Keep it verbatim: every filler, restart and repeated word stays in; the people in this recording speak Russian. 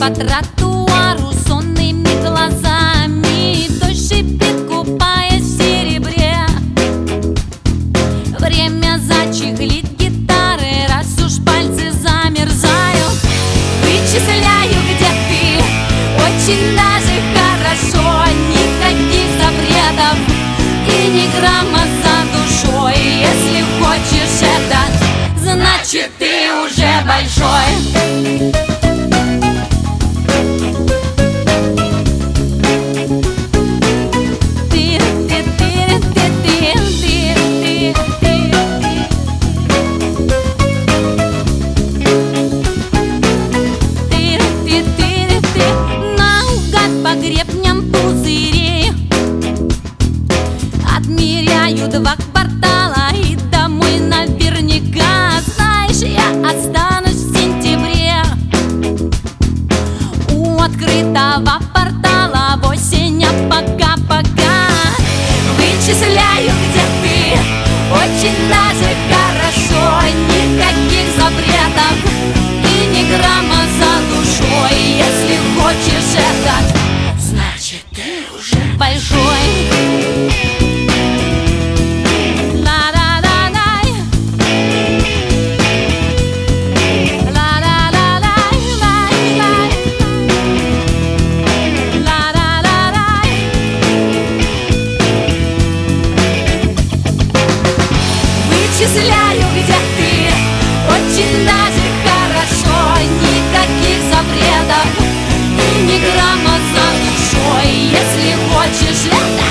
по тротуару сонными глазами. Дождь шипит, купаясь в серебре. Время зачехлить гитары, раз уж пальцы замерзают. Вычисляю, где ты, очень даже хорошо. Никаких запретов и ни грамма за душой. Если хочешь это, значит ты уже большой. По гребням пузырей отмеряю два квартала и домой наверняка. Знаешь, я останусь в сентябре у открытого портала в осень, а пока-пока вычисляю, где ты, очень даже хорошо. Никаких запретов и ни грамма за душой. Если хочешь это, значит ты уже большой. Вычисляю, где ты, очень даже хорошо. Никаких запретов и ни грамма за душой. Если хочешь это,